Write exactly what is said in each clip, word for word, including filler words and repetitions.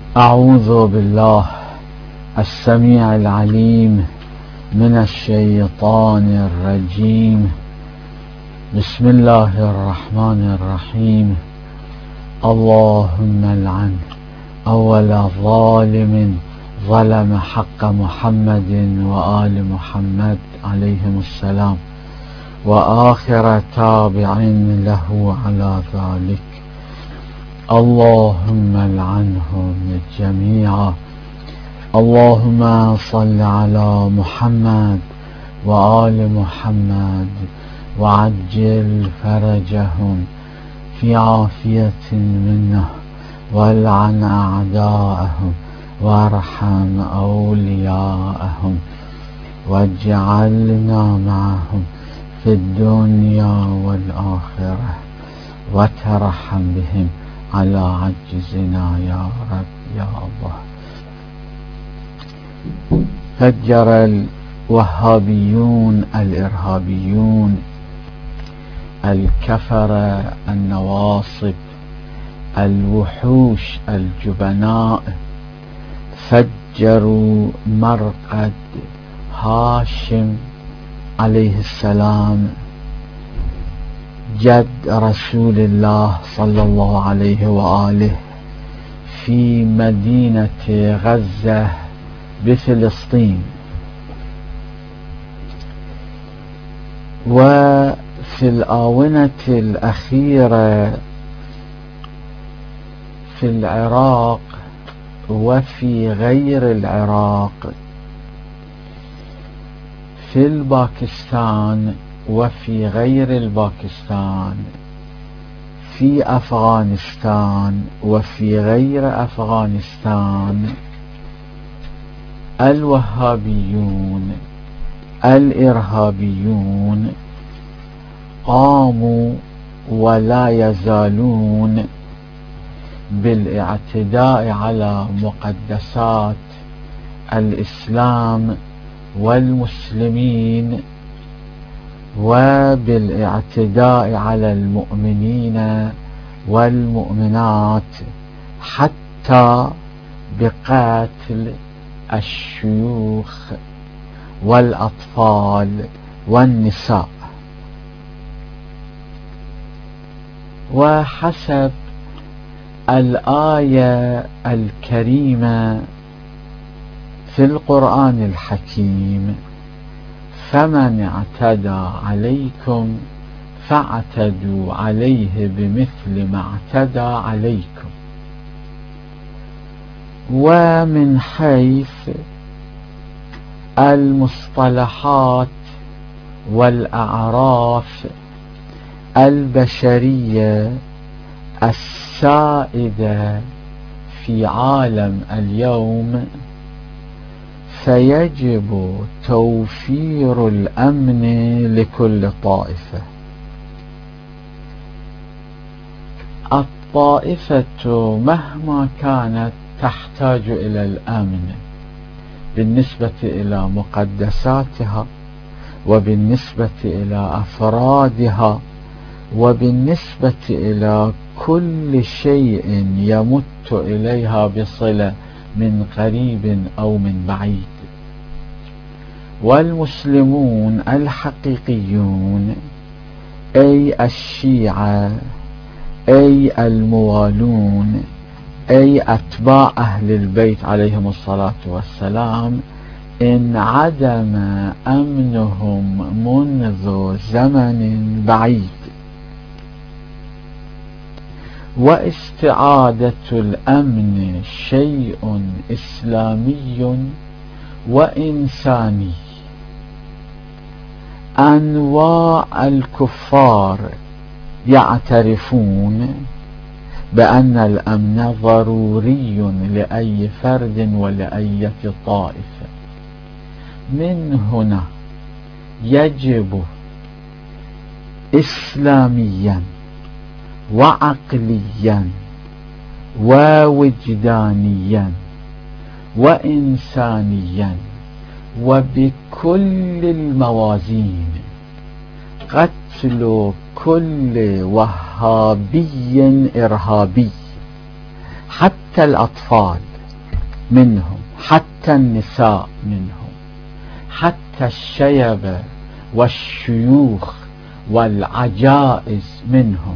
أعوذ بالله السميع العليم من الشيطان الرجيم. بسم الله الرحمن الرحيم. اللهم العن أول ظالم ظلم حق محمد وآل محمد عليهم السلام، وآخر تابع له على ذلك. اللهم العنهم جميعا. اللهم صل على محمد وآل محمد وعجل فرجهم في عافية منه، والعن أعداءهم وارحم أولياءهم، واجعلنا معهم في الدنيا والآخرة، وترحم بهم على عجزنا يا رب يا الله. فجر الوهابيون الإرهابيون الكفرة النواصب الوحوش الجبناء فجروا مرقد هاشم عليه السلام جد رسول الله صلى الله عليه وآله في مدينة غزة بفلسطين. وفي الآونة الأخيرة في العراق وفي غير العراق، في الباكستان وفي غير الباكستان، في أفغانستان وفي غير أفغانستان، الوهابيون الإرهابيون قاموا ولا يزالون بالاعتداء على مقدسات الإسلام والمسلمين، وبالاعتداء على المؤمنين والمؤمنات، حتى بقتل الشيوخ والأطفال والنساء. وحسب الآية الكريمة في القرآن الحكيم: فمن اعتدى عليكم فاعتدوا عليه بمثل ما اعتدى عليكم. ومن حيث المصطلحات والأعراف البشرية السائدة في عالم اليوم، فيجب توفير الأمن لكل طائفة. الطائفة مهما كانت تحتاج إلى الأمن بالنسبة إلى مقدساتها، وبالنسبة إلى أفرادها، وبالنسبة إلى كل شيء يمت إليها بصلة من قريب أو من بعيد. والمسلمون الحقيقيون، أي الشيعة، أي الموالون، أي أتباع أهل البيت عليهم الصلاة والسلام، انعدم أمنهم منذ زمن بعيد. واستعادة الأمن شيء إسلامي وإنساني. أنواع الكفار يعترفون بأن الأمن ضروري لأي فرد ولأي طائفة. من هنا يجب إسلاميا وعقليا ووجدانيا وإنسانيا وبكل الموازين قتل كل وهابي إرهابي، حتى الأطفال منهم، حتى النساء منهم، حتى الشيب والشيوخ والعجائز منهم.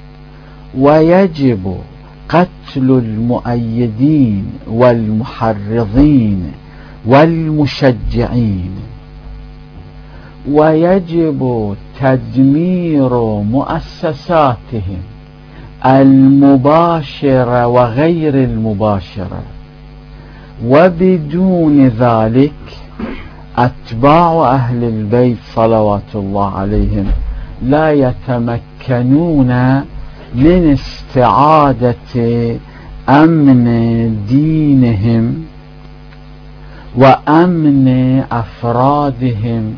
ويجب قتل المؤيدين والمحرضين والمشجعين، ويجب تدمير مؤسساتهم المباشرة وغير المباشرة. وبدون ذلك أتباع أهل البيت صلوات الله عليهم لا يتمكنون من استعادة أمن دينهم وأمن أفرادهم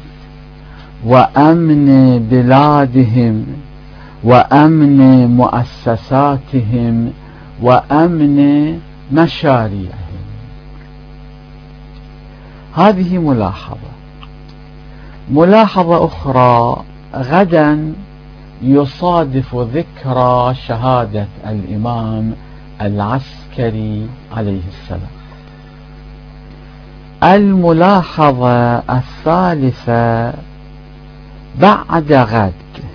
وأمن بلادهم وأمن مؤسساتهم وأمن مشاريعهم. هذه ملاحظة. ملاحظة أخرى: غدا يصادف ذكرى شهادة الإمام العسكري عليه السلام. الملاحظة الثالثة: بعد غد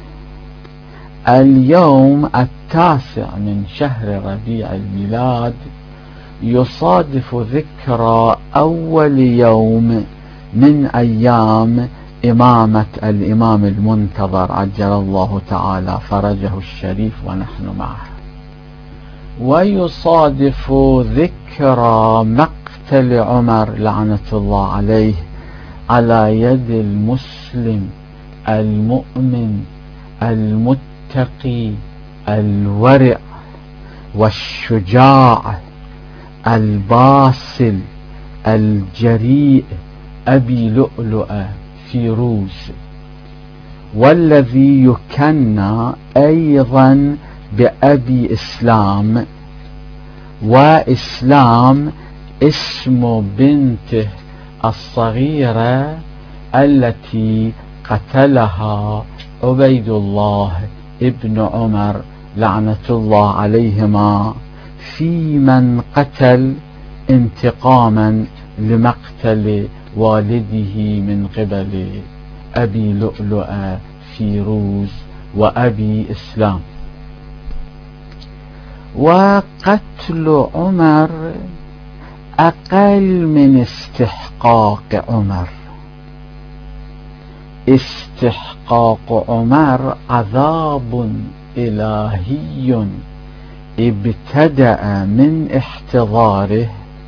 اليوم التاسع من شهر ربيع الميلاد يصادف ذكرى أول يوم من أيام إمامة الإمام المنتظر عجل الله تعالى فرجه الشريف ونحن معه، ويصادف ذكرى مقتل عمر لعنة الله عليه على يد المسلم المؤمن المتقي الورع والشجاع الباسل الجريء أبي لؤلؤة فيروز، والذي يكنى أيضا بأبي إسلام، وإسلام اسم بنته الصغيرة التي قتلها عبيد الله ابن عمر لعنة الله عليهما في من قتل انتقاما لمقتل والده من قبل أبي لؤلؤة فيروز وأبي إسلام. وقتل عمر أقل من استحقاق عمر. استحقاق عمر عذاب إلهي ابتدأ من احتضاره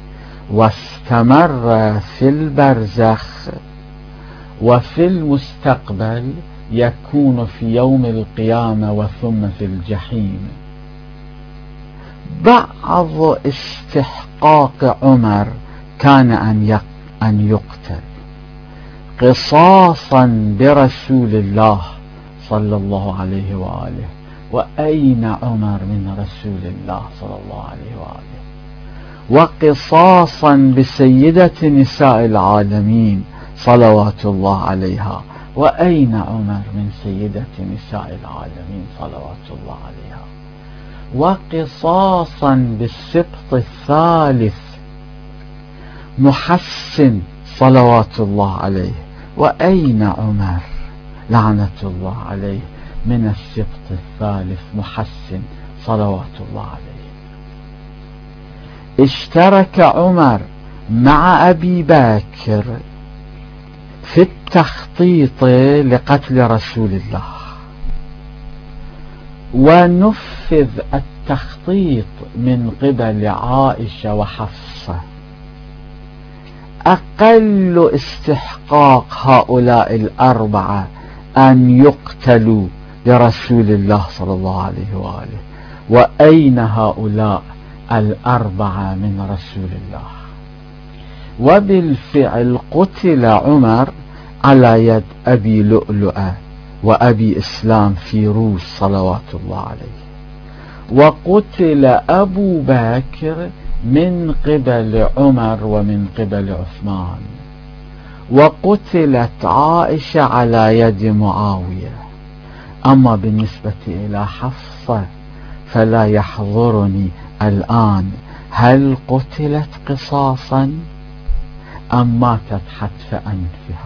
واستمر في البرزخ، وفي المستقبل يكون في يوم القيامة وثم في الجحيم. بعض استحقاق عمر كان أن يقتل قصاصا برسول الله صلى الله عليه وآله. وأين عمر من رسول الله صلى الله عليه وآله؟ وقصاصا بسيدة نساء العالمين صلوات الله عليها. وأين عمر من سيدة نساء العالمين صلوات الله عليها؟ وقصاصا بالسبط الثالث محسن صلوات الله عليه. وأين عمر لعنة الله عليه من السبط الثالث محسن صلوات الله عليه؟ اشترك عمر مع أبي بكر في التخطيط لقتل رسول الله، ونفذ التخطيط من قبل عائشة وحفصة. أقل استحقاق هؤلاء الأربعة أن يقتلوا لرسول الله صلى الله عليه وآله. وأين هؤلاء الأربعة من رسول الله؟ وبالفعل قتل عمر على يد أبي لؤلؤة وأبي إسلام فيروز صلوات الله عليه. وقتل أبو بكر من قبل عمر ومن قبل عثمان. وقتلت عائشة على يد معاوية. أما بالنسبة إلى حفصة فلا يحضرني الآن هل قتلت قصاصا أم ماتت حتف أنفها؟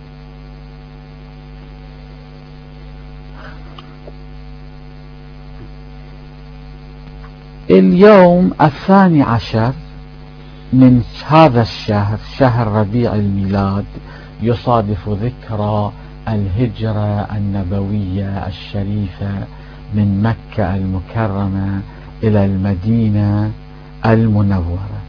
اليوم الثاني عشر من هذا الشهر، شهر ربيع الميلاد، يصادف ذكرى الهجرة النبوية الشريفة من مكة المكرمة إلى المدينة المنورة.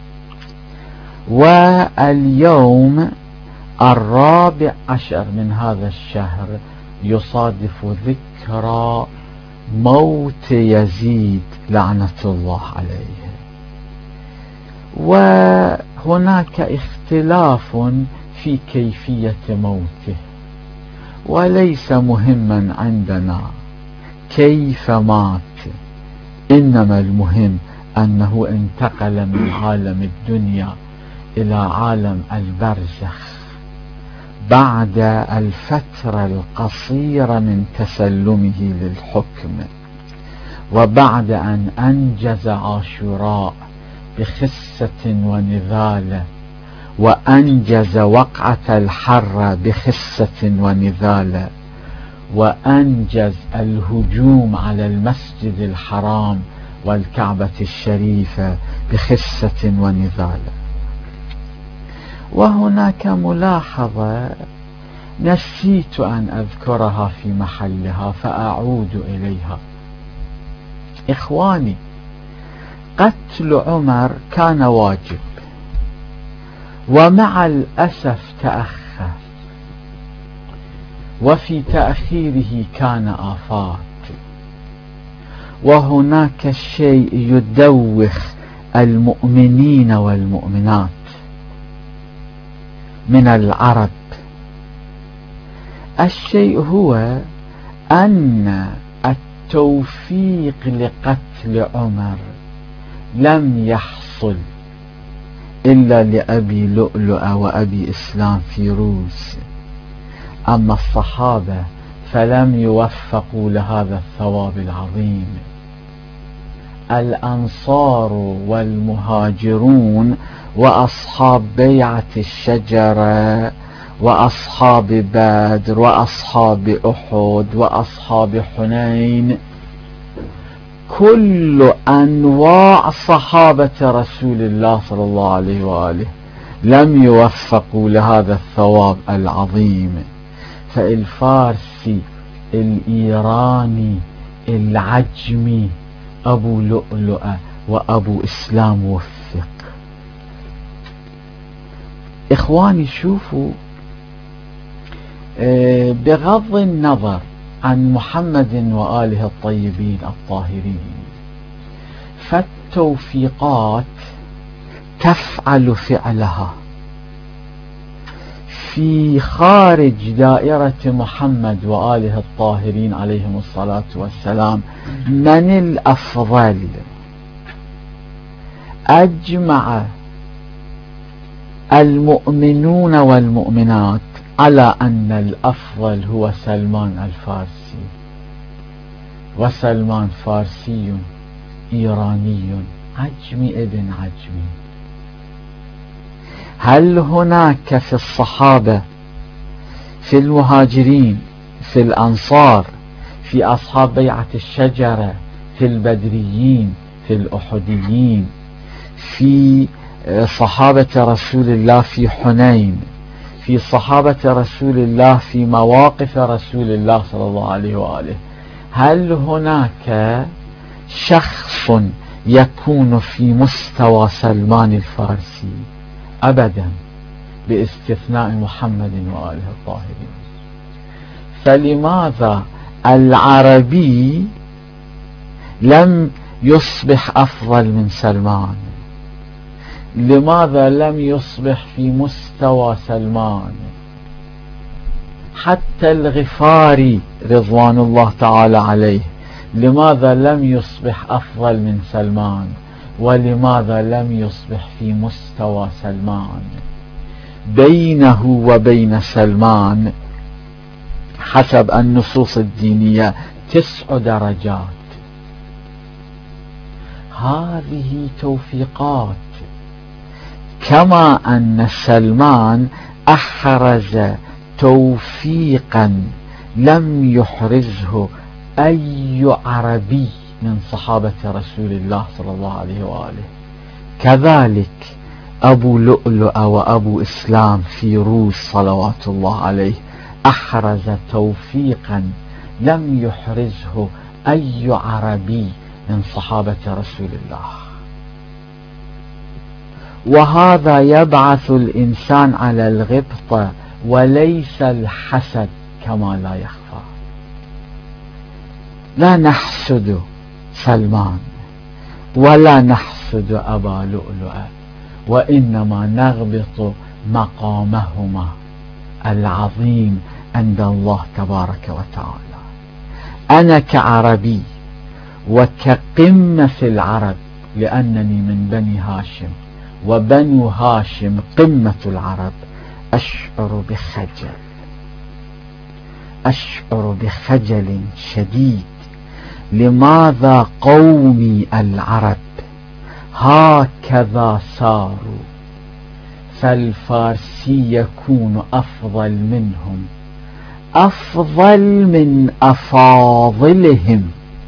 واليوم الرابع عشر من هذا الشهر يصادف ذكرى موت يزيد لعنة الله عليه. وهناك اختلاف في كيفية موته، وليس مهما عندنا كيف مات، إنما المهم أنه انتقل من عالم الدنيا إلى عالم البرزخ بعد الفترة القصيرة من تسلمه للحكم، وبعد أن أنجز عاشوراء بخسة ونذالة، وأنجز وقعة الحرة بخسة ونذالة، وأنجز الهجوم على المسجد الحرام والكعبة الشريفة بخسة ونذالة. وهناك ملاحظة نسيت أن أذكرها في محلها فأعود إليها. إخواني، قتل عمر كان واجب، ومع الأسف تأخر، وفي تأخيره كان آفات. وهناك شيء يدوخ المؤمنين والمؤمنات من العرب. الشيء هو أن التوفيق لقتل عمر لم يحصل إلا لأبي لؤلؤ وأبي إسلام فيروز، أما الصحابة فلم يوفقوا لهذا الثواب العظيم. الأنصار والمهاجرون وأصحاب بيعة الشجرة وأصحاب بدر وأصحاب أحد وأصحاب حنين، كل أنواع صحابة رسول الله صلى الله عليه وآله لم يوفقوا لهذا الثواب العظيم. فالفارسي، الإيراني، العجمي، أبو لؤلؤ وأبو إسلام وفق. إخواني، شوفوا، بغض النظر عن محمد وآله الطيبين الطاهرين، فالتوفيقات تفعل فعلها في خارج دائرة محمد وآله الطاهرين عليهم الصلاة والسلام. من الأفضل؟ أجمع المؤمنون والمؤمنات على أن الأفضل هو سلمان الفارسي، وسلمان فارسي إيراني عجمي ابن عجمي. هل هناك في الصحابة، في المهاجرين، في الأنصار، في أصحاب بيعة الشجرة، في البدريين، في الأحديين، في صحابة رسول الله في حنين، في صحابة رسول الله في مواقف رسول الله صلى الله عليه وآله، هل هناك شخص يكون في مستوى سلمان الفارسي؟ أبدا، باستثناء محمد وآله الطاهرين. فلماذا العربي لم يصبح أفضل من سلمان؟ لماذا لم يصبح في مستوى سلمان؟ حتى الغفاري رضوان الله تعالى عليه لماذا لم يصبح أفضل من سلمان؟ ولماذا لم يصبح في مستوى سلمان؟ بينه وبين سلمان حسب النصوص الدينية تسع درجات. هذه توفيقات، كما أن سلمان أحرز توفيقا لم يحرزه أي عربي من صحابة رسول الله صلى الله عليه وآله، كذلك أبو لؤلؤ وأبو إسلام فيروز صلوات الله عليه أحرز توفيقا لم يحرزه أي عربي من صحابة رسول الله. وهذا يبعث الإنسان على الغبطة وليس الحسد كما لا يخفى. لا نحسد سلمان ولا نحسد أبا لؤلؤ، وإنما نغبط مقامهما العظيم عند الله تبارك وتعالى. أنا كعربي وكقمة العرب، لأنني من بني هاشم، وبنو هاشم قمة العرب، أشعر بخجل، أشعر بخجل شديد. لماذا قومي العرب هكذا صاروا، فالفارسي يكون أفضل منهم، أفضل من أفاضلهم،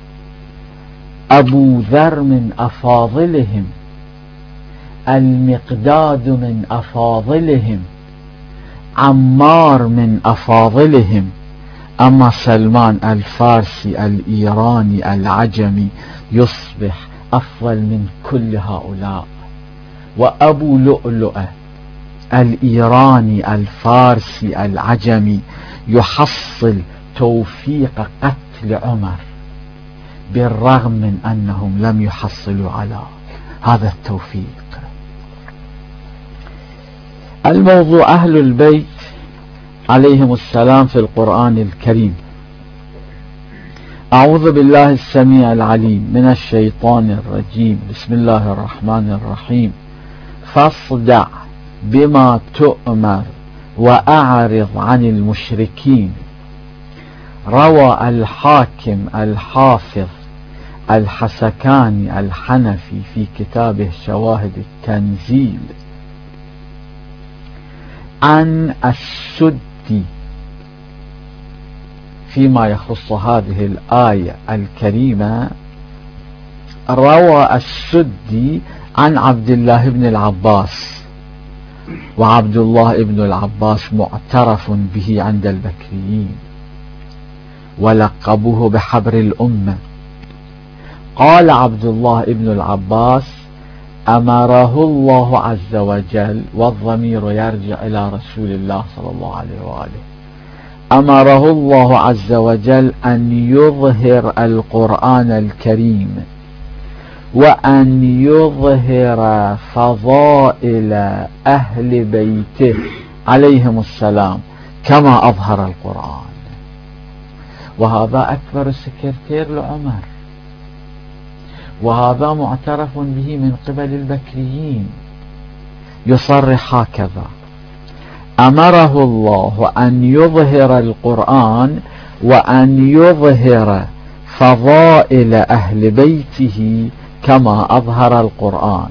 أبو ذر من أفاضلهم، المقداد من أفاضلهم، عمار من أفاضلهم. أما سلمان الفارسي الإيراني العجمي يصبح أفضل من كل هؤلاء. وأبو لؤلؤ الإيراني الفارسي العجمي يحصل توفيق قتل عمر، بالرغم من أنهم لم يحصلوا على هذا التوفيق. الموضوع أهل البيت عليهم السلام في القرآن الكريم. أعوذ بالله السميع العليم من الشيطان الرجيم. بسم الله الرحمن الرحيم. فاصدع بما تؤمر وأعرض عن المشركين. روى الحاكم الحافظ الحسكاني الحنفي في كتابه شواهد التنزيل عن السدي فيما يخص هذه الآية الكريمة. روى السدي عن عبد الله بن العباس، وعبد الله بن العباس معترف به عند البكريين ولقبوه بحبر الأمة. قال عبد الله بن العباس: أمره الله عز وجل، والضمير يرجع إلى رسول الله صلى الله عليه وآله، أمره الله عز وجل أن يظهر القرآن الكريم، وأن يظهر فضائل أهل بيته عليهم السلام كما أظهر القرآن. وهذا أكبر سكرتير لعمر، وهذا معترف به من قبل البكريين. يصرح هكذا: أمره الله أن يظهر القرآن وأن يظهر فضائل أهل بيته كما أظهر القرآن.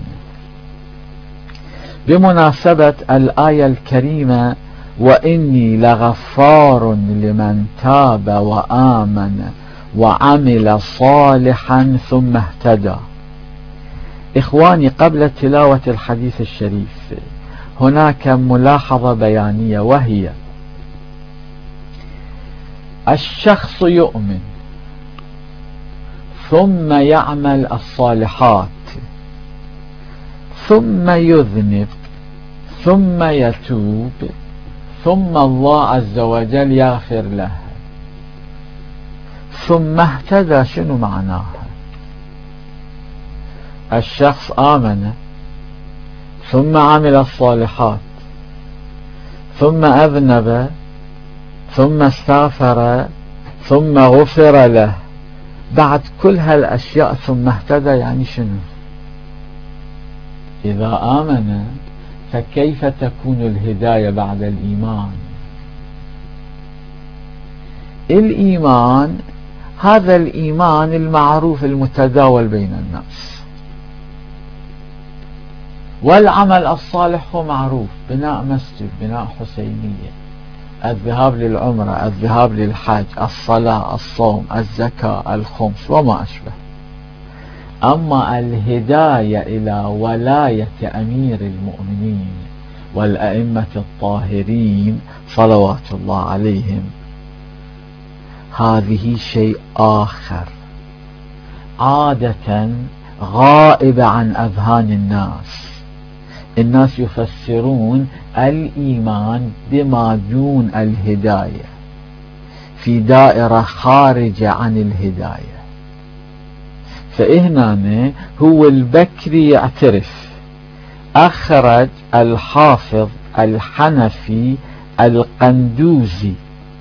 بمناسبة الآية الكريمة: وإني لغفار لمن تاب وآمن وعمل صالحا ثم اهتدى. إخواني، قبل تلاوة الحديث الشريف هناك ملاحظة بيانية، وهي: الشخص يؤمن ثم يعمل الصالحات ثم يذنب ثم يتوب ثم الله عز وجل يغفر له ثم اهتدى. شنو معناها؟ الشخص آمن ثم عمل الصالحات ثم أذنب ثم استغفر ثم غفر له، بعد كل هالأشياء ثم اهتدى، يعني شنو؟ إذا آمن فكيف تكون الهداية بعد الإيمان؟ الإيمان هذا الإيمان المعروف المتداول بين الناس، والعمل الصالح هو معروف: بناء مسجد، بناء حسينية، الذهاب للعمرة، الذهاب للحج، الصلاة، الصوم، الزكاة، الخمس وما أشبه. أما الهداية إلى ولاية أمير المؤمنين والأئمة الطاهرين صلوات الله عليهم، هذه شيء آخر، عادة غائب عن أذهان الناس. الناس يفسرون الإيمان بما دون الهداية، في دائرة خارجة عن الهداية. فإهنا هو البكري يعترف. أخرج الحافظ الحنفي القندوزي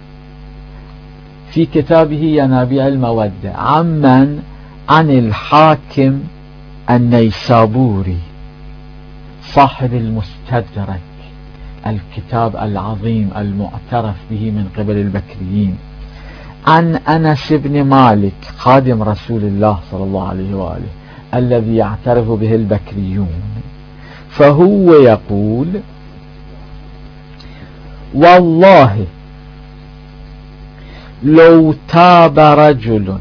في كتابه ينابيع المودة عمن عن الحاكم النيسابوري صاحب المستدرك، الكتاب العظيم المعترف به من قبل البكريين، عن أنس بن مالك خادم رسول الله صلى الله عليه وآله الذي يعترف به البكريون. فهو يقول: والله لو تاب رجل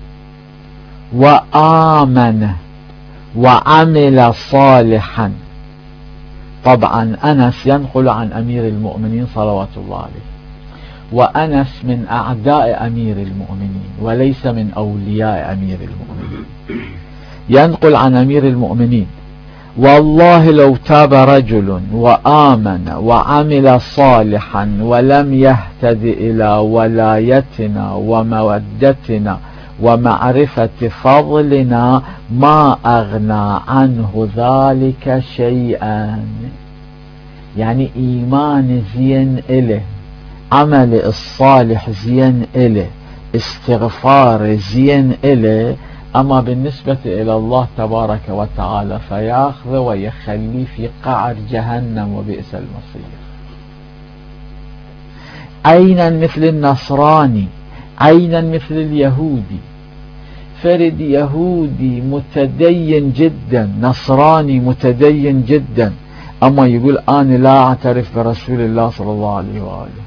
وآمن وعمل صالحا. طبعا أنس ينقل عن أمير المؤمنين صلوات الله عليه، وأنس من أعداء أمير المؤمنين وليس من أولياء أمير المؤمنين. ينقل عن أمير المؤمنين: والله لو تاب رجل وآمن وعمل صالحا ولم يهتد إلى ولايتنا ومودتنا ومعرفة فضلنا ما أغنى عنه ذلك شيئا. يعني إيمان زين إله، عمل الصالح زين إله، استغفار زين إله، أما بالنسبة إلى الله تبارك وتعالى فيأخذ ويخلي في قعر جهنم وبئس المصير. عينا مثل النصراني، عينا مثل اليهودي. فرد يهودي متدين جدا، نصراني متدين جدا، أما يقول أنا لا أعترف برسول الله صلى الله عليه وآله.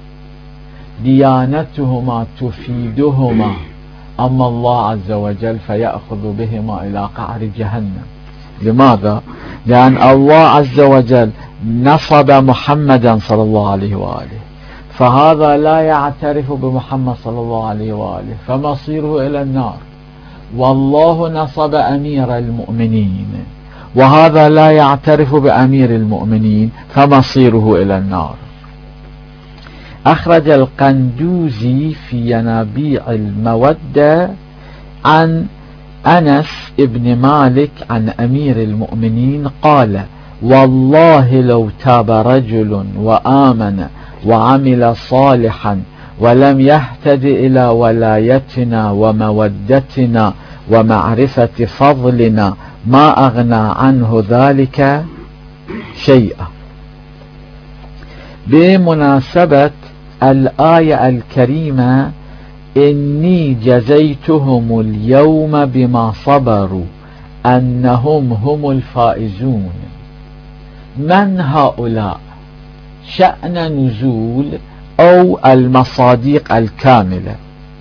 ديانتهما تفيدهما، أما الله عز وجل فيأخذ بهما إلى قعر جهنم. لماذا؟ لأن الله عز وجل نصب محمدا صلى الله عليه وآله، فهذا لا يعترف بمحمد صلى الله عليه وآله فمصيره إلى النار. والله نصب أمير المؤمنين، وهذا لا يعترف بأمير المؤمنين فمصيره إلى النار. أخرج القندوزي في ينابيع المودة عن أنس بن مالك عن أمير المؤمنين قال: والله لو تاب رجل وآمن وعمل صالحا ولم يهتد إلى ولايتنا ومودتنا ومعرفة فضلنا ما أغنى عنه ذلك شيئا. بمناسبة الآية الكريمة: إني جزيتهم اليوم بما صبروا أنهم هم الفائزون. من هؤلاء؟ شأن نزول أو المصادق الكاملة.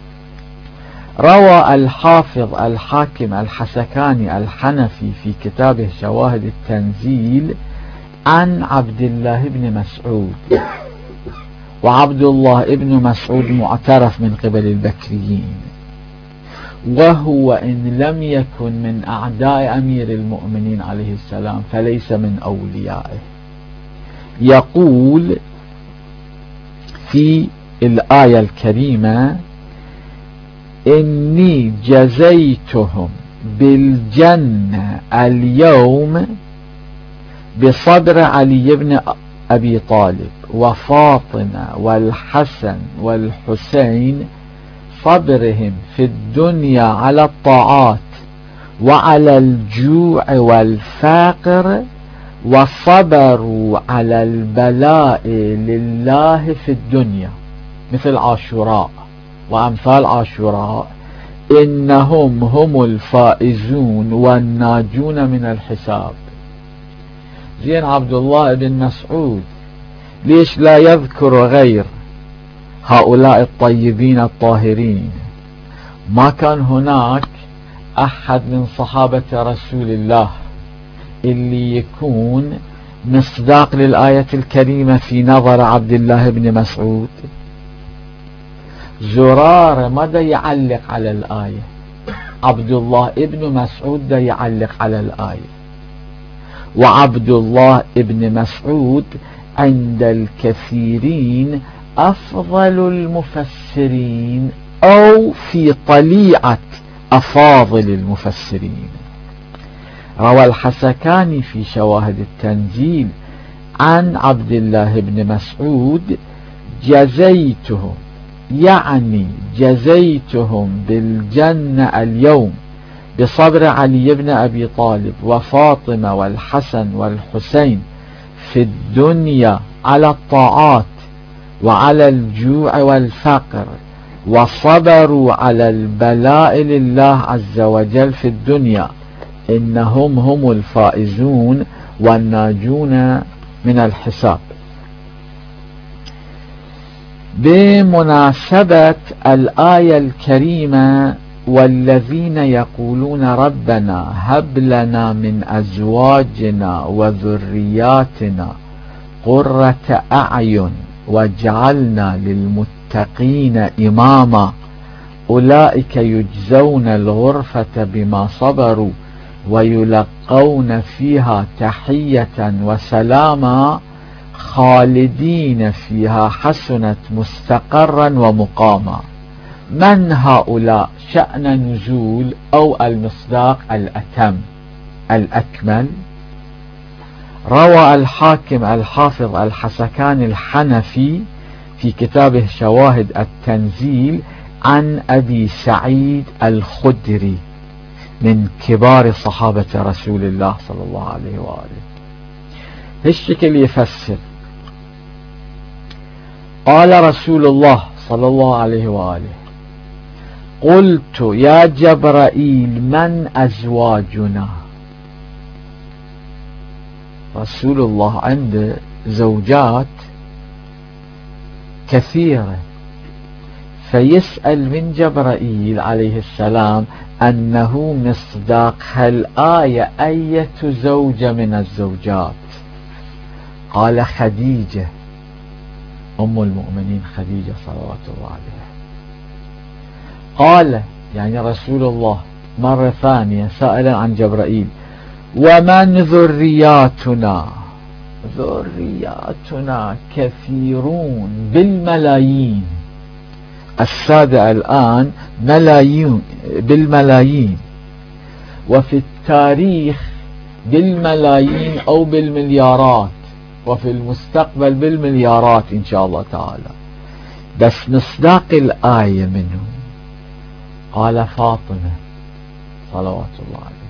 روى الحافظ الحاكم الحسكاني الحنفي في كتابه شواهد التنزيل عن عبد الله بن مسعود، وعبد الله بن مسعود معترف من قبل البكريين، وهو إن لم يكن من أعداء أمير المؤمنين عليه السلام فليس من أوليائه. يقول في الآية الكريمة: إني جزيتهم بالجنة اليوم بصبر علي بن أبي طالب وفاطمة والحسن والحسين، صبرهم في الدنيا على الطاعات وعلى الجوع والفقر، وصبروا على البلاء لله في الدنيا، مثل عاشوراء وأمثال عاشوراء. إنهم هم الفائزون والناجون من الحساب. زين عبد الله بن مسعود ليش لا يذكر غير هؤلاء الطيبين الطاهرين؟ ما كان هناك أحد من صحابة رسول الله اللي يكون مصداق للآية الكريمة في نظر عبد الله بن مسعود. زرارة ما دا يعلق على الآية، عبد الله بن مسعود دا يعلق على الآية. وعبد الله بن مسعود عند الكثيرين أفضل المفسرين أو في طليعة أفاضل المفسرين. روى الحسكاني في شواهد التنزيل عن عبد الله بن مسعود: جزيتهم، يعني جزيتهم بالجنة اليوم بصبر علي بن أبي طالب وفاطمة والحسن والحسين في الدنيا على الطاعات وعلى الجوع والفقر، وصبروا على البلاء لله عز وجل في الدنيا، إنهم هم الفائزون والناجون من الحساب. بمناسبة الآية الكريمة: والذين يقولون ربنا هب لنا من أزواجنا وذرياتنا قرة أعين واجعلنا للمتقين إماما أولئك يجزون الغرفة بما صبروا ويلقون فيها تحية وسلاما خالدين فيها حسنت مستقرا ومقاما. من هؤلاء؟ شأن نزول أو المصداق الأتم الأكمل. روى الحاكم الحافظ الحسكاني الحنفي في كتابه شواهد التنزيل عن أبي سعيد الخدري من كبار صحابة رسول الله صلى الله عليه وآله، هالشكل يفسر: قال رسول الله صلى الله عليه وآله: قلت يا جبرائيل من أزواجنا؟ رسول الله عنده زوجات كثيرة، فيسأل من جبرائيل عليه السلام أنه مصداق هالآية أية زوجة من الزوجات؟ قال: خديجة، أم المؤمنين خديجة صلوات الله عليها. قال يعني رسول الله مرة ثانية سائلا عن جبرائيل: ومن ذرياتنا؟ ذرياتنا كثيرون بالملايين، السادة الآن ملايين بالملايين، وفي التاريخ بالملايين أو بالمليارات، وفي المستقبل بالمليارات إن شاء الله تعالى. بس مصداق الآية منه قال: فاطمة صلوات الله عليها.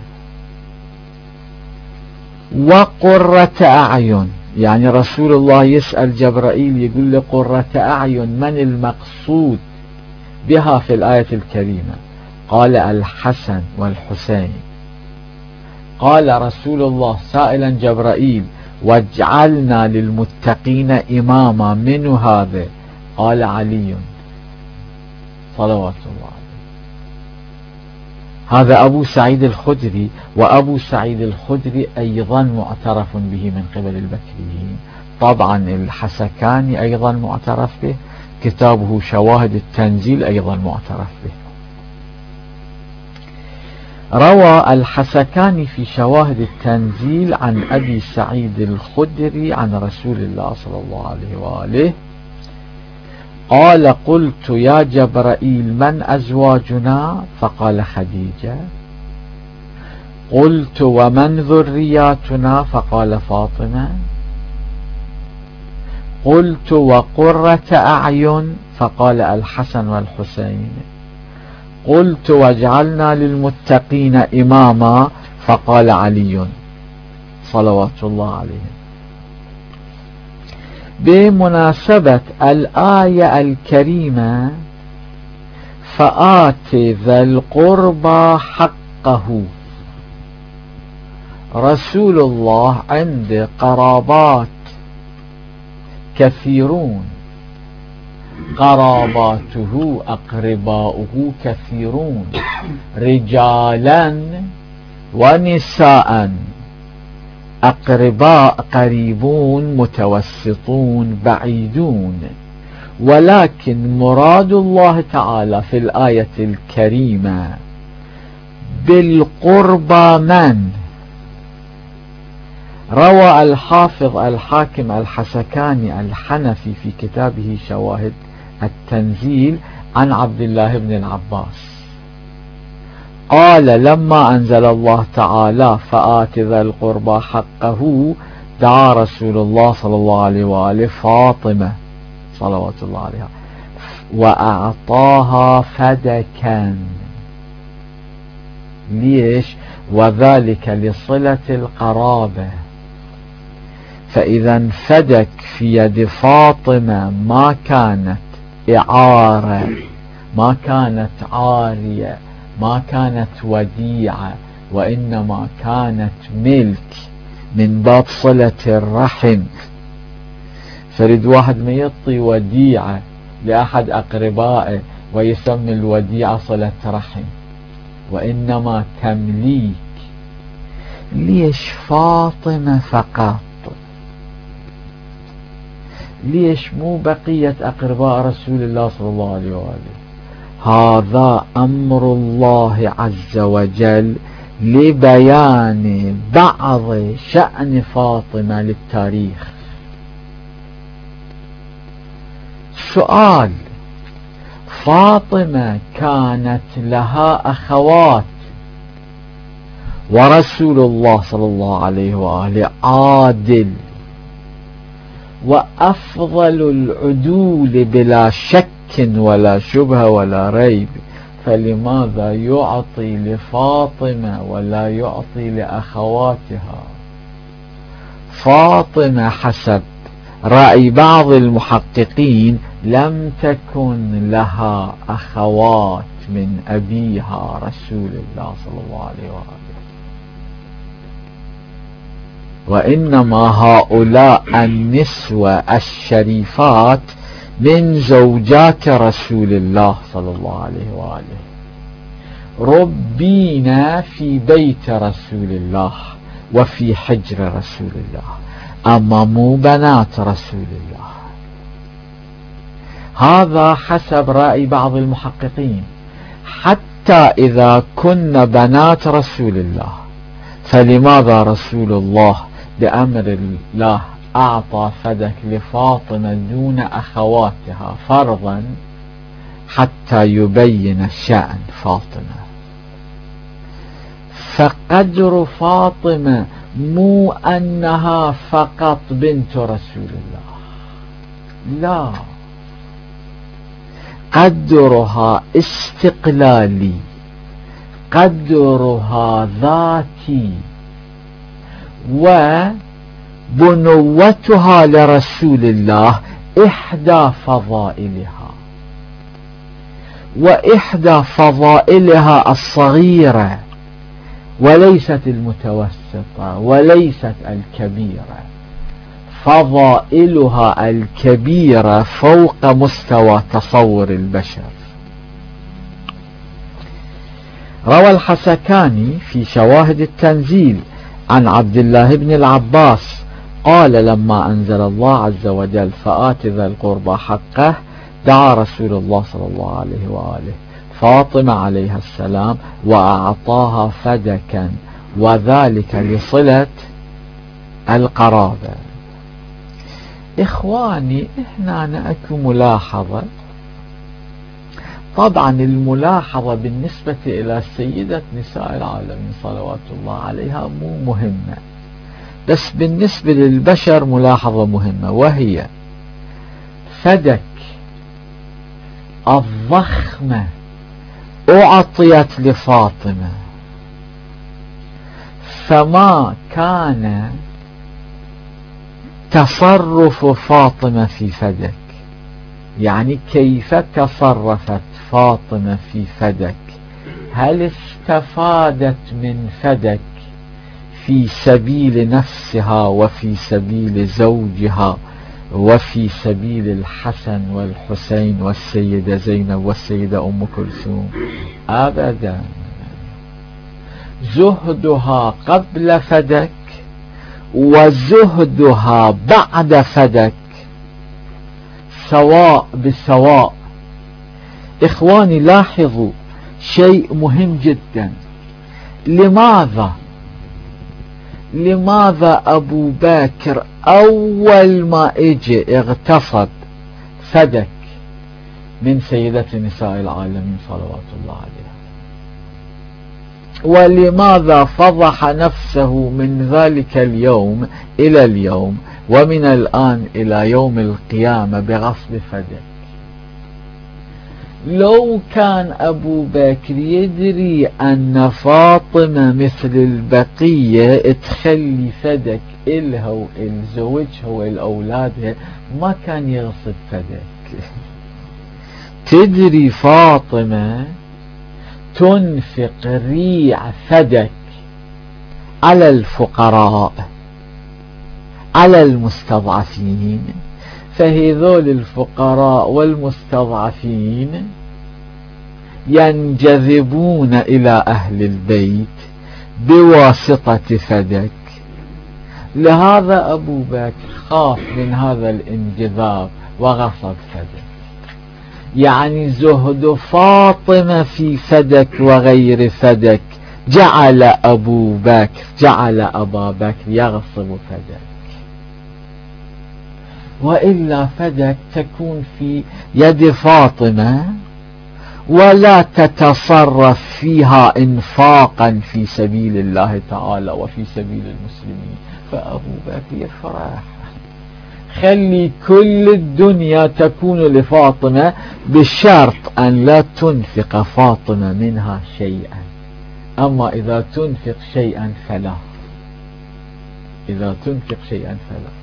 وقرة أعين، يعني رسول الله يسأل جبرائيل يقول له: قرة أعين من المقصود بها في الآية الكريمة؟ قال: الحسن والحسين. قال رسول الله سائلا جبرائيل: واجعلنا للمتقين إماما، من هذا؟ قال: علي صلوات الله عليه. هذا أبو سعيد الخدري، وأبو سعيد الخدري أيضا معترف به من قبل البكريين. طبعا الحسكاني أيضا معترف به، كتابه شواهد التنزيل أيضا معترف به. روى الحسكاني في شواهد التنزيل عن أبي سعيد الخدري عن رسول الله صلى الله عليه وآله قال: قلت يا جبرائيل من أزواجنا؟ فقال: خديجة. قلت: ومن ذرياتنا؟ فقال: فاطمة. قلت: وقرة أعين؟ فقال: الحسن والحسين. قلت: واجعلنا للمتقين إماما؟ فقال: علي صلوات الله عليه. بمناسبة الآية الكريمة: فآت ذا القربى حقه، رسول الله عنده قرابات كثيرون، قراباته أقرباؤه كثيرون، رجالا ونساء، أقرباء قريبون متوسطون بعيدون. ولكن مراد الله تعالى في الآية الكريمة بالقربى من؟ روى الحافظ الحاكم الحسكاني الحنفي في كتابه شواهد التنزيل عن عبد الله بن العباس قال: لما أنزل الله تعالى فآت ذا القربى حقه، دعا رسول الله صلى الله عليه وآله فاطمة صلوات الله عليها وأعطاها فدكا. ليش؟ وذلك لصلة القرابة. فإذا فدك في يد فاطمة ما كانت إعارة، ما كانت عارية، ما كانت وديعة، وإنما كانت ملك من باب صلة الرحم. فرد واحد ما يعطي وديعة لأحد أقربائه ويسمي الوديعة صلة رحم، وإنما تمليك. ليش فاطمة فقط؟ ليش مو بقية أقرباء رسول الله صلى الله عليه وآله؟ هذا أمر الله عز وجل لبيان بعض شأن فاطمة للتاريخ. سؤال: فاطمة كانت لها أخوات، ورسول الله صلى الله عليه وآله عادل وأفضل العدول بلا شك ولا شبهة ولا ريب، فلماذا يعطي لفاطمة ولا يعطي لأخواتها؟ فاطمة حسب رأي بعض المحققين لم تكن لها أخوات من أبيها رسول الله صلى الله عليه وآله، وإنما هؤلاء النسوة الشريفات من زوجات رسول الله صلى الله عليه وآله، ربينا في بيت رسول الله وفي حجر رسول الله، أما مو بنات رسول الله. هذا حسب رأي بعض المحققين. حتى إذا كن بنات رسول الله، فلماذا رسول الله بأمر الله أعطى فدك لفاطمة دون أخواتها فرضا حتى يبين شأن فاطمة؟ فقدر فاطمة مو أنها فقط بنت رسول الله، لا، قدرها استقلالي، قدرها ذاتي، وبنوتها لرسول الله إحدى فضائلها، وإحدى فضائلها الصغيرة وليست المتوسطة وليست الكبيرة، فضائلها الكبيرة فوق مستوى تصور البشر. روى الحسكاني في شواهد التنزيل عن عبد الله بن العباس قال: لما أنزل الله عز وجل فآت ذا القربى حقه، دعا رسول الله صلى الله عليه وآله فاطمة عليها السلام وأعطاها فدكا، وذلك لصلة القرابة. إخواني، إحنا نأكو ملاحظة. طبعا الملاحظة بالنسبة إلى سيدة نساء العالمين صلوات الله عليها مو مهمة، بس بالنسبة للبشر ملاحظة مهمة، وهي فدك الضخمة أعطيت لفاطمة، فما كان تصرف فاطمة في فدك، يعني كيف تصرفت فاطمة في فدك؟ هل استفادت من فدك في سبيل نفسها وفي سبيل زوجها وفي سبيل الحسن والحسين والسيدة زينب والسيدة أم كلثوم؟ أبدا. زهدها قبل فدك وزهدها بعد فدك سواء بسواء. إخواني لاحظوا شيء مهم جدا. لماذا لماذا أبو بكر أول ما اجي اغتصب فدك من سيدة نساء العالمين صلوات الله عليها؟ ولماذا فضح نفسه من ذلك اليوم إلى اليوم ومن الآن إلى يوم القيامة بغصب فدك؟ لو كان أبو بكر يدري أن فاطمة مثل البقية تخلي فدك إلها وإلزوجها وإلأولادها ما كان يغصب فدك. تدري فاطمة تنفق ريع فدك على الفقراء على المستضعفين، فهذول الفقراء والمستضعفين ينجذبون إلى أهل البيت بواسطة فدك. لهذا أبو بكر خاف من هذا الانجذاب وغصب فدك. يعني زهد فاطمة في فدك وغير فدك جعل أبو بكر جعل أبا بكر يغصب فدك. وإلا فدك تكون في يد فاطمة ولا تتصرف فيها إنفاقا في سبيل الله تعالى وفي سبيل المسلمين. فأبو بكر يفرح، خلي كل الدنيا تكون لفاطمة بشرط أن لا تنفق فاطمة منها شيئا. أما إذا تنفق شيئا فلا إذا تنفق شيئا فلا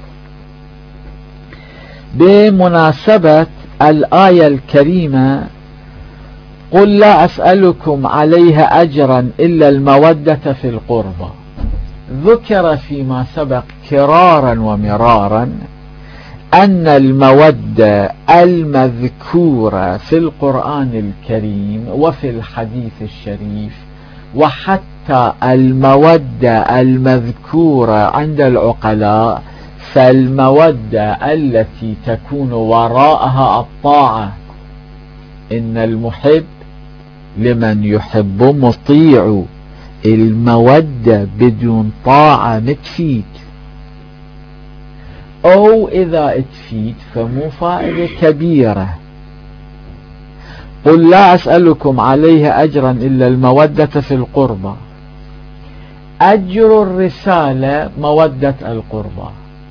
بمناسبة الآية الكريمة قل لا أسألكم عليها أجرا إلا المودة في القربى، ذكر فيما سبق كرارا ومرارا أن المودة المذكورة في القرآن الكريم وفي الحديث الشريف وحتى المودة المذكورة عند العقلاء، فالمودة التي تكون وراءها الطاعة. إن المحب لمن يحب مطيع. المودة بدون طاعة متفيد، أو إذا اتفيد فمو فائدة كبيرة. قل لا أسألكم عليها أجرا إلا المودة في القربى. أجر الرسالة مودة القربى،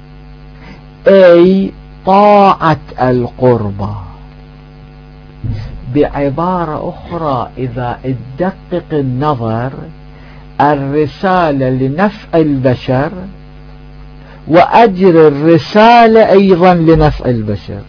أي طاعة القربى. بعبارة أخرى إذا ادقق النظر، الرسالة لنفع البشر وأجر الرسالة أيضا لنفع البشر.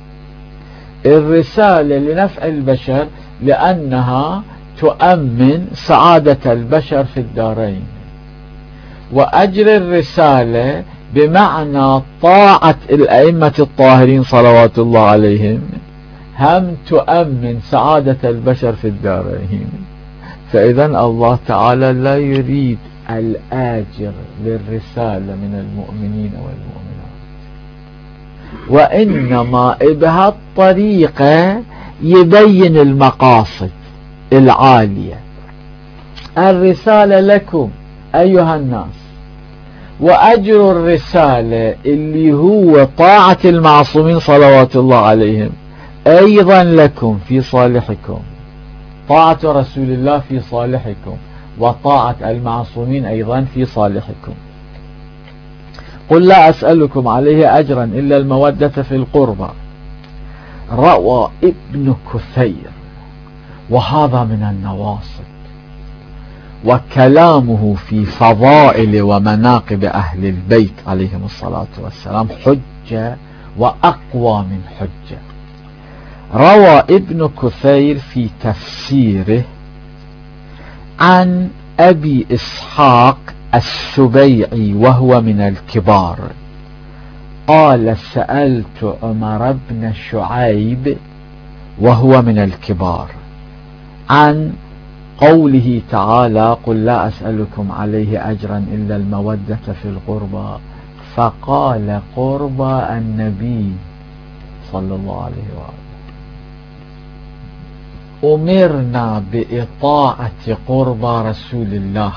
الرسالة لنفع البشر لأنها تؤمن سعادة البشر في الدارين، وأجر الرسالة بمعنى طاعة الأئمة الطاهرين صلوات الله عليهم هم تؤمن سعادة البشر في الدارين. فإذا الله تعالى لا يريد الآجر للرسالة من المؤمنين والمؤمنات، وإنما بهالطريقة يبين المقاصد العالية. الرسالة لكم أيها الناس، وأجر الرسالة اللي هو طاعة المعصومين صلوات الله عليهم أيضا لكم في صالحكم. طاعة رسول الله في صالحكم، وطاعة المعصومين أيضا في صالحكم. قل لا أسألكم عليه أجرا إلا المودة في القربى. روى ابن كثير، وهذا من النواصب، وكلامه في فضائل ومناقب أهل البيت عليهم الصلاة والسلام حجة وأقوى من حجة. روى ابن كثير في تفسيره عن أبي إسحاق السبيعي وهو من الكبار قال سألت عمر بن شعيب وهو من الكبار عن قوله تعالى قل لا أسألكم عليه أجرا إلا المودة في القربى، فقال قربى النبي صلى الله عليه وآله. أمرنا بإطاعة قربى رسول الله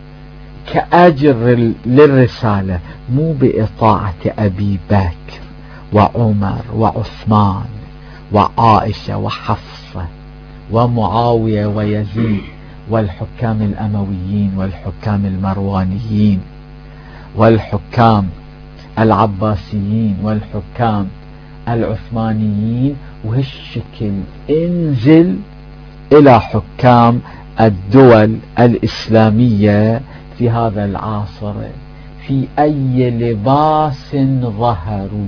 كأجر للرسالة، مو بإطاعة أبي بكر وعمر وعثمان وعائشة وحفصة ومعاوية ويزيد والحكام الأمويين والحكام المروانيين والحكام العباسيين والحكام العثمانيين، وهالشكل انزل إلى حكام الدول الإسلامية في هذا العصر في أي لباس ظهروا،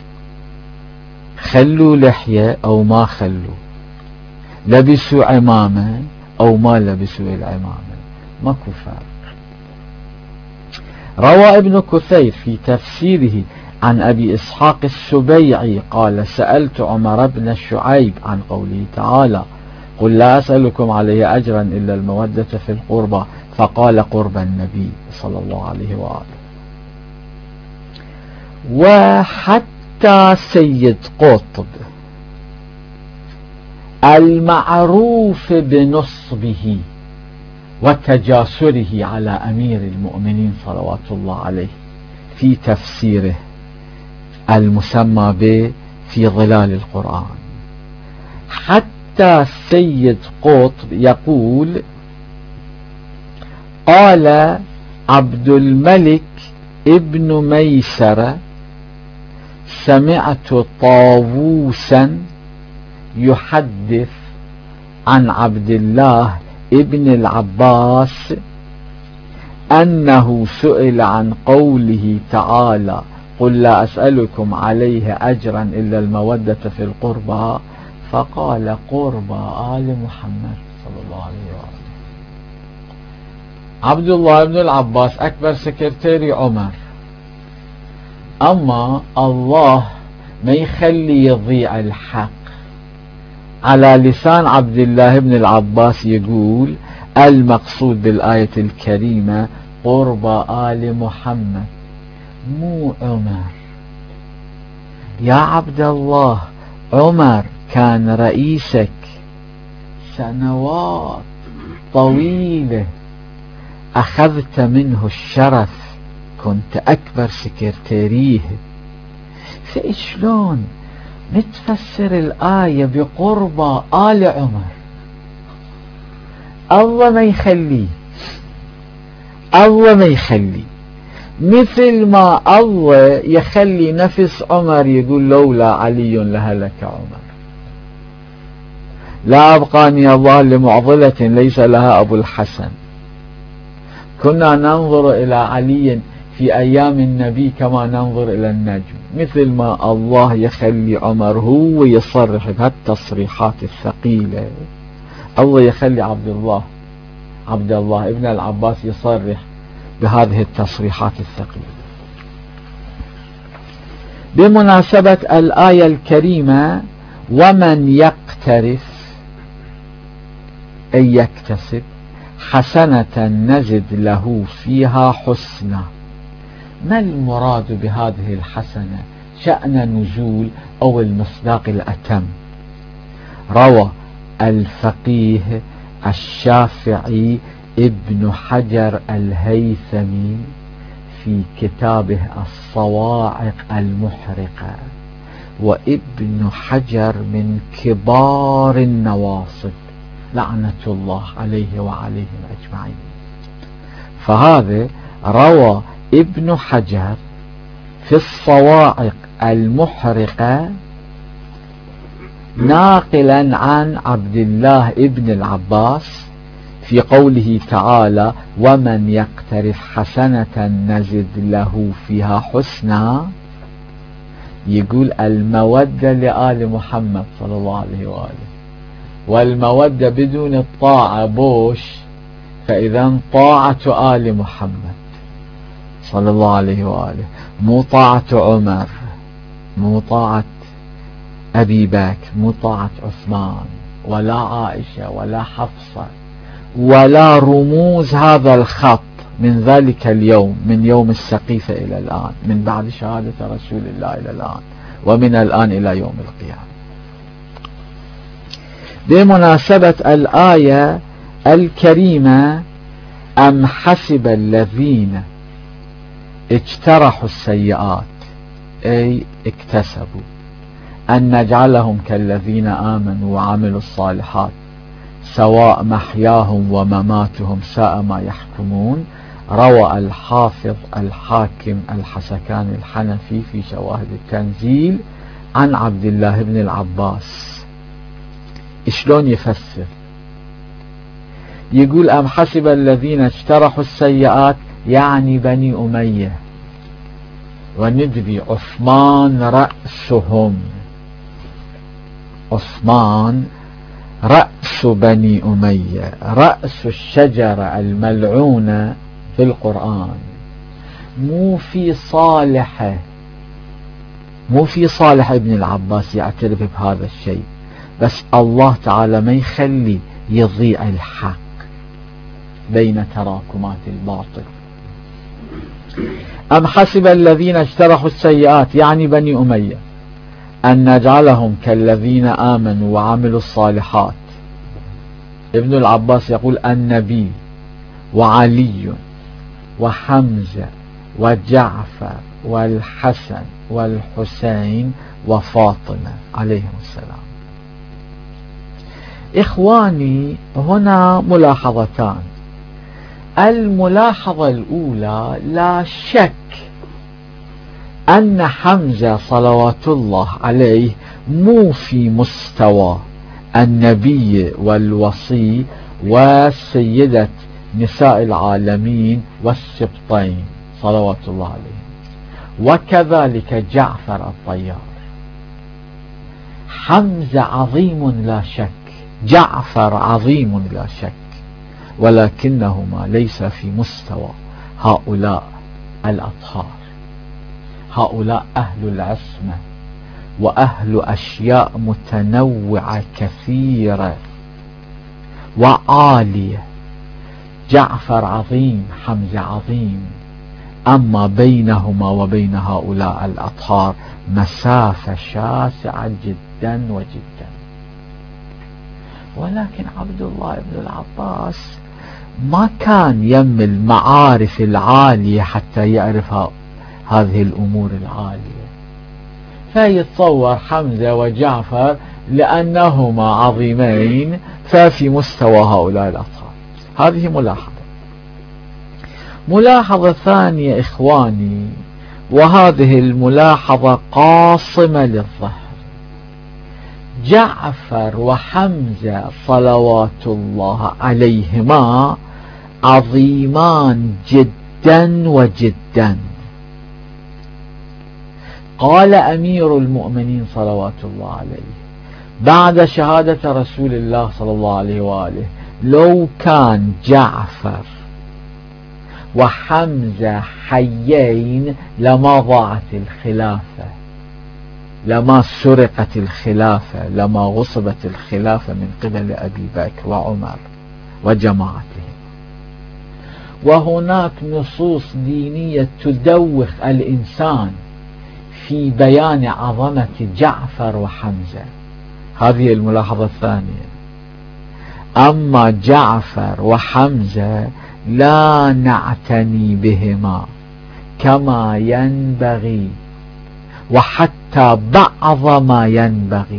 خلوا لحية أو ما خلوا، لبسوا عمامة أو ما لبسوا العمامة، ماكو فرق. روى ابن كثير في تفسيره عن أبي إسحاق السبيعي قال سألت عمر بن شعيب عن قوله تعالى قل لا أسألكم عليه أجرا إلا المودة في القربى، فقال قرب النبي صلى الله عليه وآله. وحتى سيد قطب المعروف بنصبه وتجاسره على أمير المؤمنين صلوات الله عليه في تفسيره المسمى ب في ظلال القرآن، حتى سيد قطب يقول قال عبد الملك ابن ميسرة سمعت طاووسا يحدث عن عبد الله ابن العباس أنه سئل عن قوله تعالى قل لا أسألكم عليه أجرا إلا المودة في القربى، فقال قربى آل محمد صلى الله عليه وآله. عبد الله بن العباس أكبر سكرتيري عمر، أما الله ما يخلي يضيع الحق، على لسان عبد الله بن العباس يقول المقصود بالآية الكريمة قرب آل محمد مو عمر. يا عبد الله عمر كان رئيسك سنوات طويلة، أخذت منه الشرف، كنت أكبر سكرتيريه، فإشلون نتفسر الآية بقربى آل عمر؟ الله ما يخلي، الله ما يخلي، مثل ما الله يخلي نفس عمر يقول لولا علي لهلك عمر، لا أبقاني الله لمعضلة ليس لها أبو الحسن. كنا ننظر إلى علي في أيام النبي كما ننظر إلى النجم، مثل ما الله يخلي عمر هو يصرح بهالتصريحات الثقيلة، الله يخلي عبد الله عبد الله ابن العباس يصرح بهذه التصريحات الثقيلة. بمناسبة الآية الكريمة ومن يقترف أي يكتسب حسنة نزد له فيها حسنة، ما المراد بهذه الحسنة؟ شأن النزول أو المصداق الأتم. روى الفقيه الشافعي ابن حجر الهيثمي في كتابه الصواعق المحرقة، وابن حجر من كبار النواصب لعنة الله عليه وعليهم أجمعين، فهذا روى ابن حجر في الصواعق المحرقة ناقلا عن عبد الله ابن العباس في قوله تعالى ومن يقترف حسنة نزد له فيها حسنا، يقول المودة لآل محمد صلى الله عليه وآله، والمودة بدون الطاعة بوش، فإذا طاعة آل محمد. صلى الله عليه وآله، مو طاعة عمر، مو طاعة أبي بكر، مو طاعة عثمان ولا عائشة ولا حفصة ولا رموز هذا الخط من ذلك اليوم، من يوم السقيفة إلى الآن، من بعد شهادة رسول الله إلى الآن، ومن الآن إلى يوم القيامة. بمناسبة الآية الكريمة: أم حسب الذين اجترحوا السيئات، أي اكتسبوا، أن نجعلهم كالذين آمنوا وعملوا الصالحات سواء محياهم ومماتهم ساء ما يحكمون. روى الحافظ الحاكم الحسكاني الحنفي في شواهد التنزيل عن عبد الله بن العباس. شلون يفسر؟ يقول: أم حسب الذين اجترحوا السيئات، يعني بني أمية، وندري عثمان رأسهم، عثمان رأس بني أمية، رأس الشجرة الملعونة في القرآن. مو في صالح مو في صالح ابن العباس يعترف بهذا الشيء، بس الله تعالى ما يخلي يضيع الحق بين تراكمات الباطل. أم حسب الذين اجترحوا السيئات، يعني بني أمية، أن نجعلهم كالذين آمنوا وعملوا الصالحات. ابن العباس يقول: النبي وعلي وحمزة وجعفر والحسن والحسين وفاطمة عليهم السلام. إخواني، هنا ملاحظتان. الملاحظة الأولى: لا شك أن حمزة صلوات الله عليه مو في مستوى النبي والوصي والسيدة نساء العالمين والسبطين صلوات الله عليهم، وكذلك جعفر الطيار. حمزة عظيم لا شك، جعفر عظيم لا شك، ولكنهما ليس في مستوى هؤلاء الأطهار، هؤلاء أهل العصمة وأهل أشياء متنوعة كثيرة وعالية. جعفر عظيم، حمزة عظيم، أما بينهما وبين هؤلاء الأطهار مسافة شاسعة جدا وجدا. ولكن عبد الله بن العباس ما كان يم المعارف العالية حتى يعرف هذه الأمور العالية، فيتصور حمزة وجعفر لأنهما عظيمين ففي مستوى هؤلاء الأطهار. هذه ملاحظة. ملاحظة ثانية إخواني، وهذه الملاحظة قاصمة للظهر: جعفر وحمزة صلوات الله عليهما عظيمان جدا وجدا. قال أمير المؤمنين صلوات الله عليه بعد شهادة رسول الله صلى الله عليه وآله: لو كان جعفر وحمزة حيين لما ضاعت الخلافة، لما سرقت الخلافة، لما غصبت الخلافة من قبل أبي بكر وعمر وجماعتهم. وهناك نصوص دينية تدوخ الإنسان في بيان عظمة جعفر وحمزة. هذه الملاحظة الثانية. أما جعفر وحمزة لا نعتني بهما كما ينبغي وحتى بعض ما ينبغي.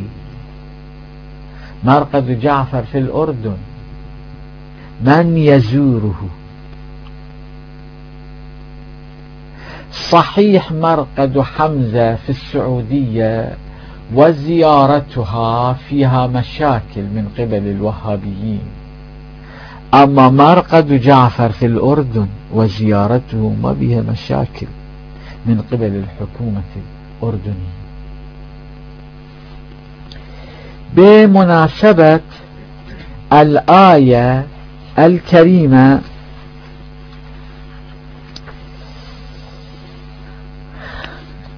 مرقد جعفر في الأردن، من يزوره؟ صحيح مرقد حمزة في السعودية وزيارتها فيها مشاكل من قبل الوهابيين، أما مرقد جعفر في الأردن وزيارته ما بها مشاكل من قبل الحكومة الأردنية. بمناسبة الآية الكريمة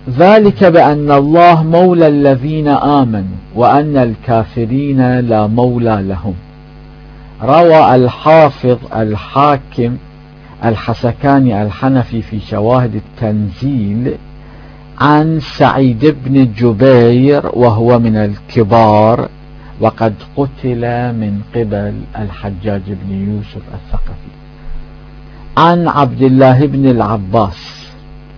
ذلك بأن الله مولى الذين آمنوا وأن الكافرين لا مولى لهم. روى الحافظ الحاكم الحسكاني الحنفي في شواهد التنزيل عن سعيد بن جبير وهو من الكبار وقد قتل من قبل الحجاج بن يوسف الثقفي، عن عبد الله بن العباس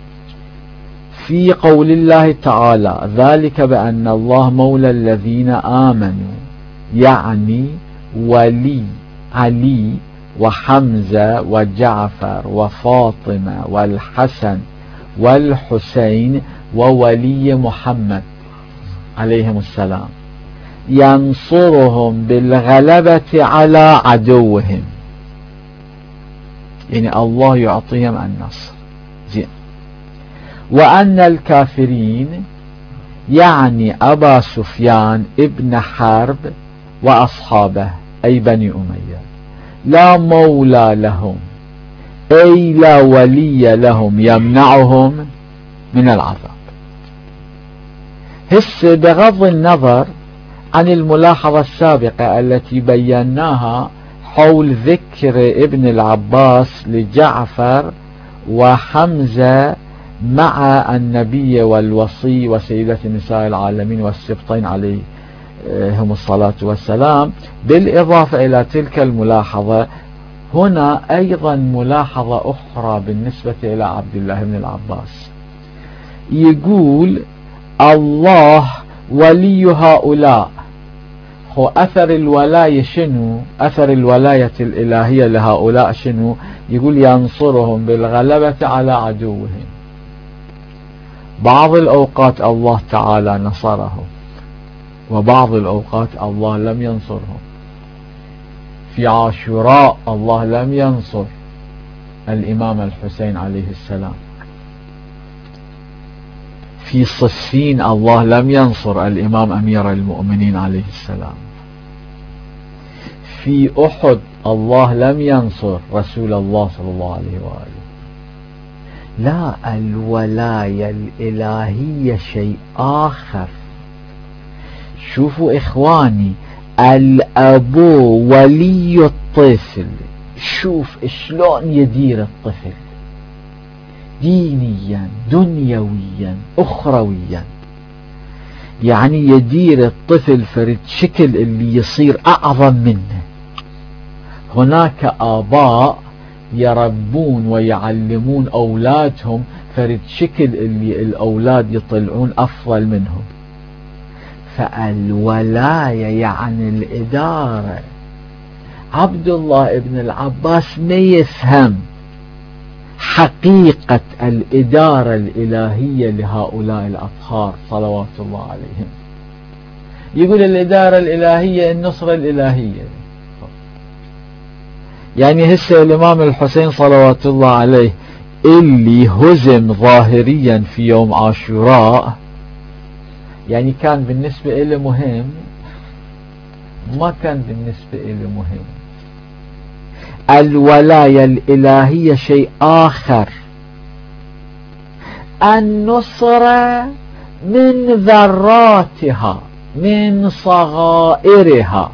في قول الله تعالى ذلك بأن الله مولى الذين آمنوا، يعني ولي علي وحمزة وجعفر وفاطمة والحسن والحسين وولي محمد عليهم السلام، ينصرهم بالغلبة على عدوهم، يعني الله يعطيهم النصر. زين. وأن الكافرين يعني أبا سفيان ابن حرب وأصحابه أي بني أمية لا مولى لهم، أي لا ولي لهم يمنعهم من العذاب. هسه بغض النظر عن الملاحظة السابقة التي بيناها حول ذكر ابن العباس لجعفر وحمزة مع النبي والوصي وسيدة نساء العالمين والسبطين عليهم الصلاة والسلام، بالإضافة إلى تلك الملاحظة هنا أيضا ملاحظة أخرى بالنسبة إلى عبد الله بن العباس. يقول الله ولي هؤلاء، هو أثر الولاية شنو؟ أثر الولاية الإلهية لهؤلاء شنو؟ يقول ينصرهم بالغلبة على عدوهم. بعض الأوقات الله تعالى نصرهم وبعض الأوقات الله لم ينصرهم. في عاشوراء الله لم ينصر الإمام الحسين عليه السلام، في صفين الله لم ينصر الإمام أمير المؤمنين عليه السلام، في أحد الله لم ينصر رسول الله صلى الله عليه وآله. لا، الولاية الإلهية شيء آخر. شوفوا إخواني، الأبو ولي الطفل، شوف شلون يدير الطفل دينيا دنيويا أخرويا، يعني يدير الطفل فرد شكل اللي يصير أعظم منه. هناك آباء يربون ويعلمون أولادهم فرد شكل اللي الأولاد يطلعون أفضل منهم. فالولاية يعني الإدارة. عبد الله ابن العباس ما يفهم حقيقة الإدارة الإلهية لهؤلاء الأطهار صلوات الله عليهم. يقول الإدارة الإلهية النصرة الإلهية، يعني هسه الإمام الحسين صلوات الله عليه اللي هزم ظاهريا في يوم عاشوراء، يعني كان بالنسبة إليه مهم؟ ما كان بالنسبة إليه مهم. الولاية الإلهية شيء آخر. النصرة من ذراتها من صغائرها،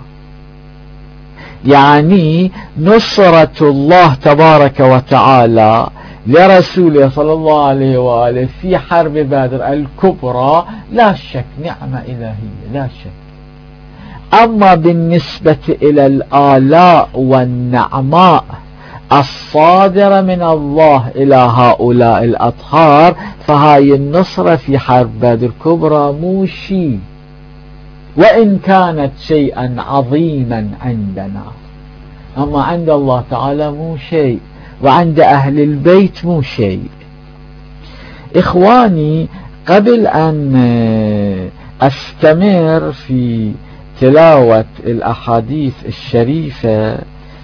يعني نصرة الله تبارك وتعالى لرسوله صلى الله عليه وآله في حرب بدر الكبرى لا شك نعمة إلهية لا شك. أما بالنسبة إلى الآلاء والنعماء الصادرة من الله إلى هؤلاء الأطهار فهاي النصرة في حرب بدر الكبرى مو شيء، وإن كانت شيئا عظيما عندنا، أما عند الله تعالى مو شيء، وعند أهل البيت مو شيء. إخواني، قبل أن أستمر في تلاوة الأحاديث الشريفة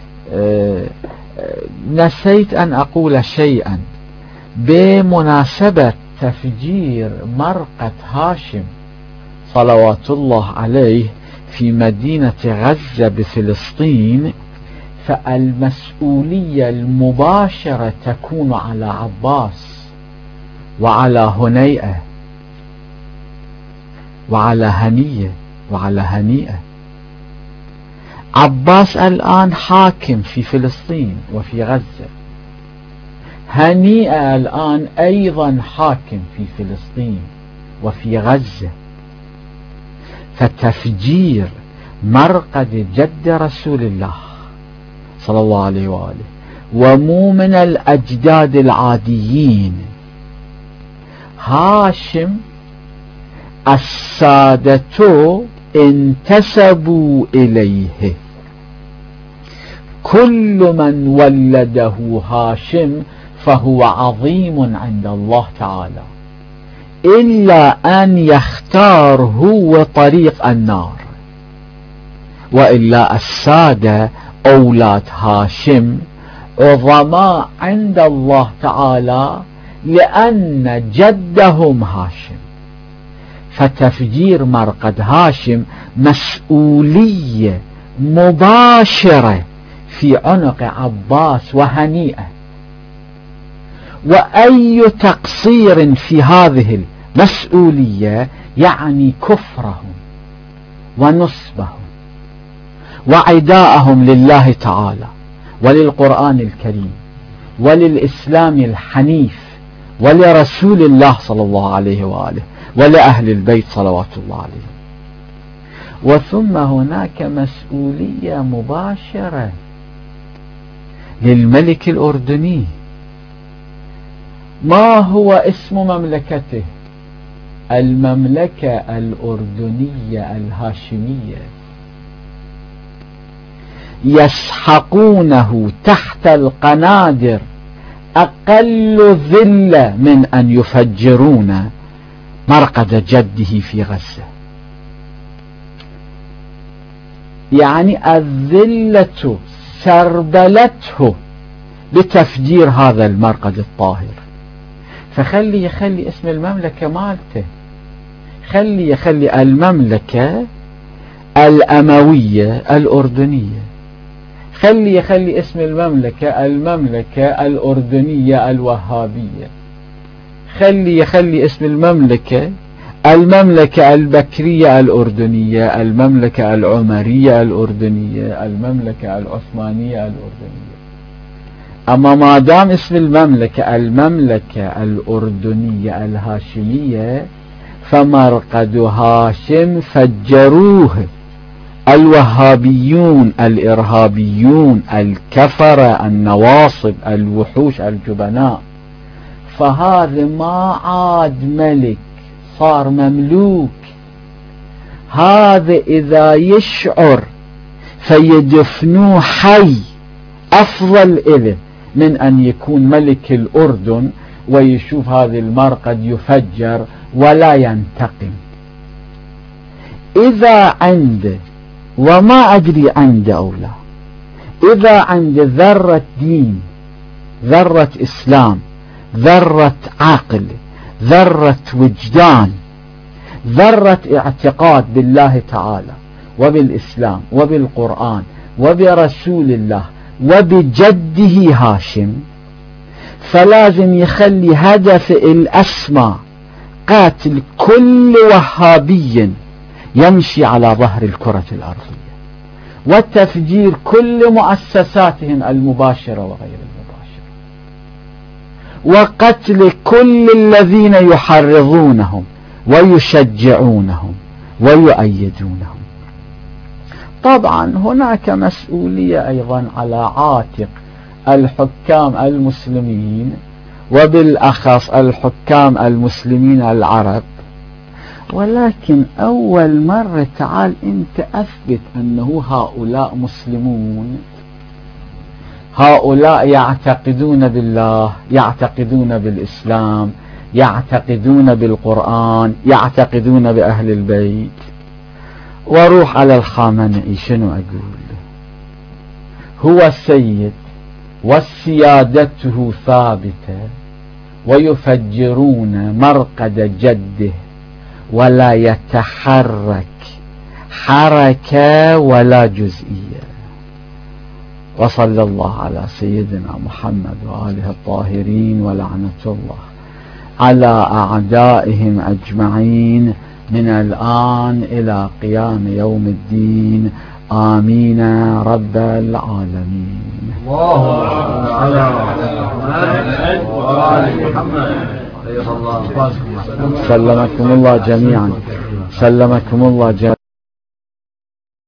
نسيت أن أقول شيئا بمناسبة تفجير مرقة هاشم صلوات الله عليه في مدينة غزة بفلسطين. فالمسؤولية المباشرة تكون على عباس وعلى هنيئة وعلى هنية وعلى هنيئة. عباس الآن حاكم في فلسطين وفي غزة، هنيئة الآن أيضا حاكم في فلسطين وفي غزة. فتفجير مرقد جد رسول الله صلى الله عليه وآله ومو من الأجداد العاديين، هاشم السادة انتسبوا إليه، كل من ولده هاشم فهو عظيم عند الله تعالى، إلا أن يختار هو طريق النار، وإلا السادة أولاد هاشم عظماء عند الله تعالى لأن جدهم هاشم. فتفجير مرقد هاشم مسؤولية مباشرة في عنق عباس وهنيئة، وأي تقصير في هذه المسؤولية يعني كفرهم ونصبهم وعداءهم لله تعالى وللقرآن الكريم وللإسلام الحنيف ولرسول الله صلى الله عليه وآله ولأهل البيت صلوات الله عليهم. وثم هناك مسؤولية مباشرة للملك الأردني. ما هو اسم مملكته؟ المملكة الأردنية الهاشمية. يسحقونه تحت القنادر أقل ذلة من أن يفجرون مرقد جده في غزة. يعني الذلة سربلته بتفجير هذا المرقد الطاهر. فخلي يخلي اسم المملكة مالته، خلي يخلي المملكة الأموية الأردنية، خلي يخلي اسم المملكة المملكة الأردنية الوهابية، خلي يخلي اسم المملكة المملكة البكرية الأردنية، المملكة العمرية الأردنية، المملكة العثمانية الأردنية. أما ما دام اسم المملكة المملكة الأردنية الهاشمية فمرقد هاشم فجروه الوهابيون الإرهابيون الكفرة النواصب الوحوش الجبناء. فهذا ما عاد ملك، صار مملوك. هذا إذا يشعر فيدفنوه حي أفضل إله من أن يكون ملك الأردن ويشوف هذا المرقد يفجر ولا ينتقم. إذا عنده، وما أدري عنده أو لا، إذا عنده ذرة دين، ذرة إسلام، ذرة عقل، ذرة وجدان، ذرة اعتقاد بالله تعالى وبالإسلام وبالقرآن وبرسول الله وبجده هاشم، فلازم يخلي هدف الأسمى قاتل كل وهابي يمشي على ظهر الكرة الأرضية، وتفجير كل مؤسساتهم المباشرة وغير المباشرة، وقتل كل الذين يحرضونهم ويشجعونهم ويؤيدونهم. طبعا هناك مسؤولية أيضا على عاتق الحكام المسلمين، وبالأخص الحكام المسلمين العرب. ولكن أول مرة تعال أنت أثبت أنه هؤلاء مسلمون، هؤلاء يعتقدون بالله، يعتقدون بالإسلام، يعتقدون بالقرآن، يعتقدون بأهل البيت. وروح على الخامنئي شنو أقول؟ هو السيد وسيادته ثابتة، ويفجرون مرقد جده ولا يتحرك حركة ولا جزئية. وصلى الله على سيدنا محمد وآله الطاهرين، ولعنة الله على أعدائهم أجمعين من الآن إلى قيام يوم الدين. آمين رب العالمين. اللهم صل على محمد وآل محمد. سلمكم الله جميعا. سلمكم الله جميعا.